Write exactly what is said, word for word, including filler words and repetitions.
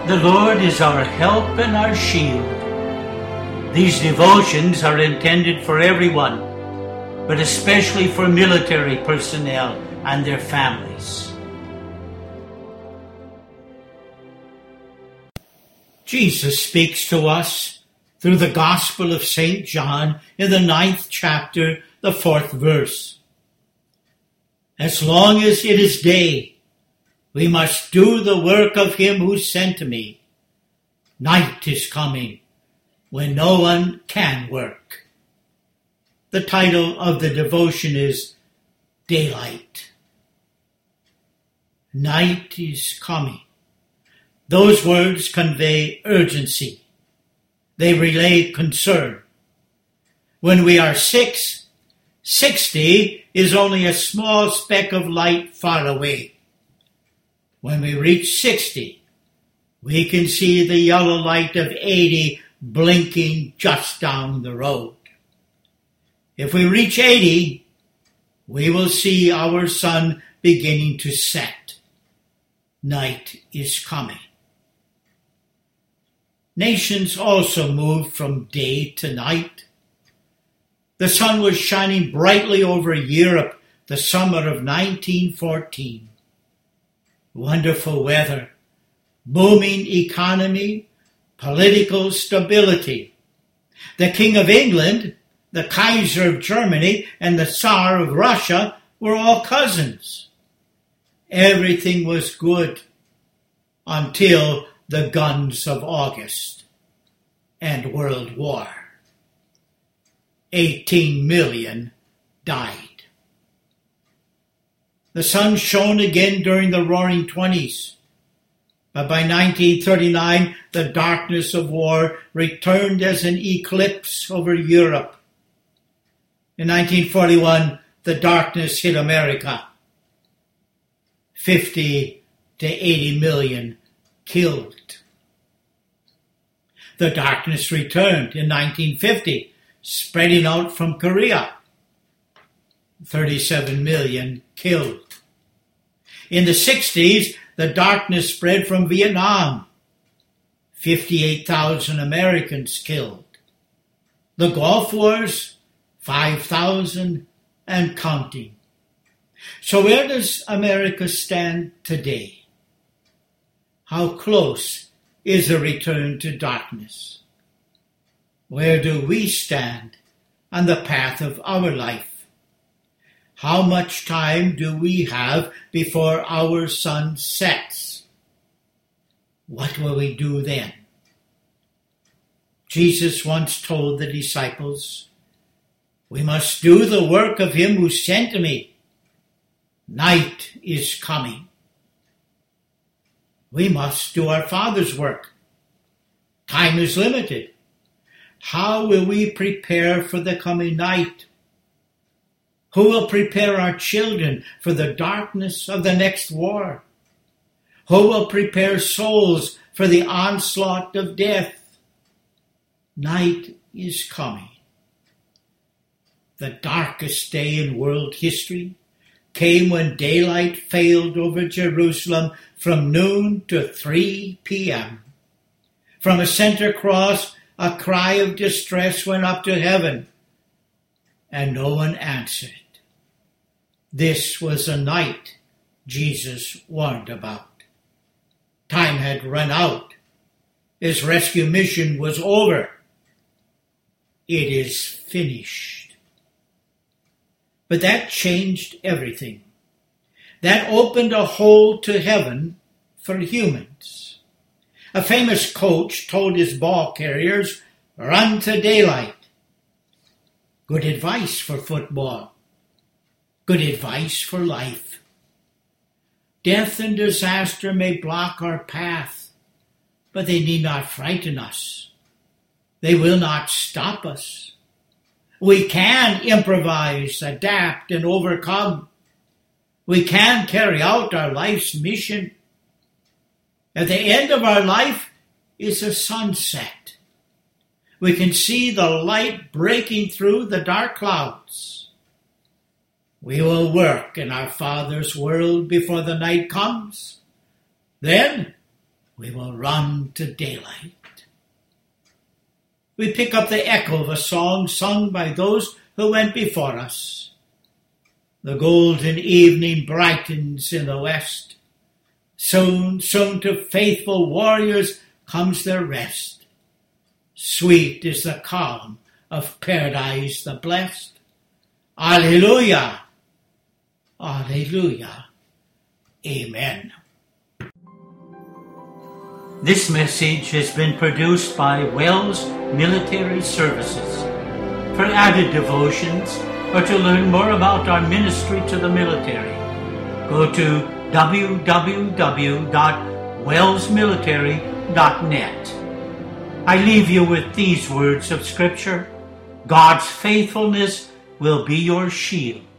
The Lord is our help and our shield. These devotions are intended for everyone, but especially for military personnel and their families. Jesus speaks to us through the Gospel of Saint John in the ninth chapter, the fourth verse. As long as it is day, we must do the work of him who sent me. Night is coming when no one can work. The title of the devotion is Daylight. Night is coming. Those words convey urgency. They relay concern. When we are six, sixty is only a small speck of light far away. When we reach sixty, we can see the yellow light of eighty blinking just down the road. If we reach eighty, we will see our sun beginning to set. Night is coming. Nations also moved from day to night. The sun was shining brightly over Europe the summer of nineteen fourteen. Wonderful weather, booming economy, political stability. The King of England, the Kaiser of Germany, and the Tsar of Russia were all cousins. Everything was good until the guns of August and World War. Eighteen million died. The sun shone again during the Roaring Twenties, but by nineteen thirty-nine, the darkness of war returned as an eclipse over Europe. In nineteen forty-one, the darkness hit America. Fifty to eighty million killed. The darkness returned in nineteen fifty, spreading out from Korea. thirty-seven million killed. In the sixties, the darkness spread from Vietnam. fifty-eight thousand Americans killed. The Gulf Wars, five thousand and counting. So where does America stand today? How close is a return to darkness? Where do we stand on the path of our life? How much time do we have before our sun sets? What will we do then? Jesus once told the disciples, "We must do the work of him who sent me. Night is coming." We must do our Father's work. Time is limited. How will we prepare for the coming night? Who will prepare our children for the darkness of the next war? Who will prepare souls for the onslaught of death? Night is coming. The darkest day in world history came when daylight failed over Jerusalem from noon to three p.m. From a center cross, a cry of distress went up to heaven, and no one answered. This was a night Jesus warned about. Time had run out. His rescue mission was over. It is finished. But that changed everything. That opened a hole to heaven for humans. A famous coach told his ball carriers, "Run to daylight." Good advice for football. Good advice for life. Death and disaster may block our path, but they need not frighten us. They will not stop us. We can improvise, adapt, and overcome. We can carry out our life's mission. At the end of our life is a sunset. We can see the light breaking through the dark clouds. We will work in our Father's world before the night comes. Then we will run to daylight. We pick up the echo of a song sung by those who went before us. The golden evening brightens in the west. Soon, soon to faithful warriors comes their rest. Sweet is the calm of paradise the blessed. Alleluia! Alleluia! Amen. This message has been produced by Wells Military Services. For added devotions or to learn more about our ministry to the military, go to w w w dot wells military dot net. I leave you with these words of Scripture. God's faithfulness will be your shield.